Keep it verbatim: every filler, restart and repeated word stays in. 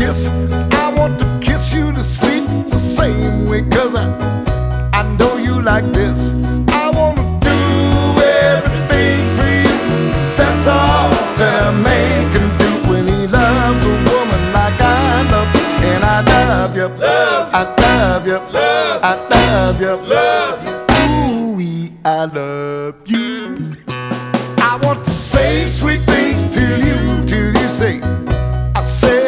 kiss. I want to kiss you to sleep the same way, 'cause I, I know you like this. I want to do everything for you. That's all that a man can do when he loves a woman like I love you. And I love you, Love you. I love you, Love I love you, Love you. ooh-wee, I love you. I want to say sweet things to you, till you say, I say